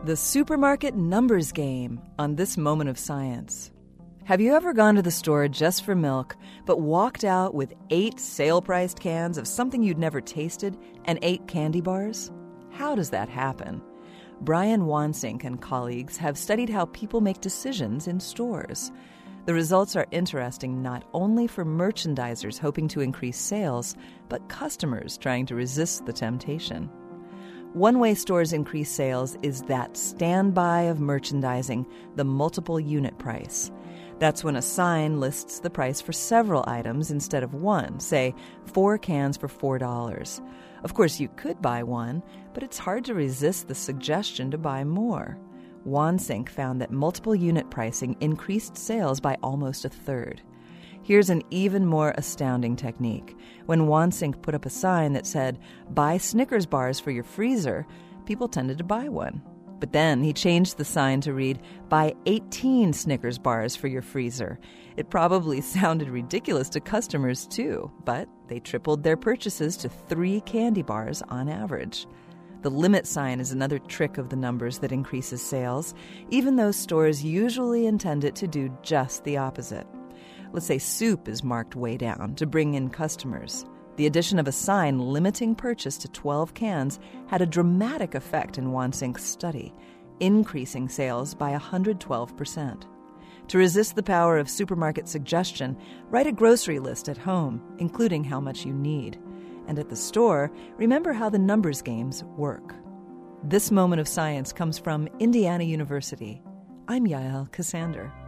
The supermarket numbers game on This Moment of Science. Have you ever gone to the store just for milk, but walked out with 8 sale-priced cans of something you'd never tasted and 8 candy bars? How does that happen? Brian Wansink and colleagues have studied how people make decisions in stores. The results are interesting not only for merchandisers hoping to increase sales, but customers trying to resist the temptation. One way stores increase sales is that standby of merchandising, the multiple unit price. That's when a sign lists the price for several items instead of one, say 4 cans for $4. Of course, you could buy one, but it's hard to resist the suggestion to buy more. Wansink found that multiple unit pricing increased sales by almost a third. Here's an even more astounding technique. When Wansink put up a sign that said, "Buy Snickers bars for your freezer," people tended to buy one. But then he changed the sign to read, "Buy 18 Snickers bars for your freezer." It probably sounded ridiculous to customers too, but they tripled their purchases to 3 candy bars on average. The limit sign is another trick of the numbers that increases sales, even though stores usually intend it to do just the opposite. Let's say soup is marked way down to bring in customers. The addition of a sign limiting purchase to 12 cans had a dramatic effect in Wansink's study, increasing sales by 112%. To resist the power of supermarket suggestion, write a grocery list at home, including how much you need. And at the store, remember how the numbers games work. This Moment of Science comes from Indiana University. I'm Yael Ksander.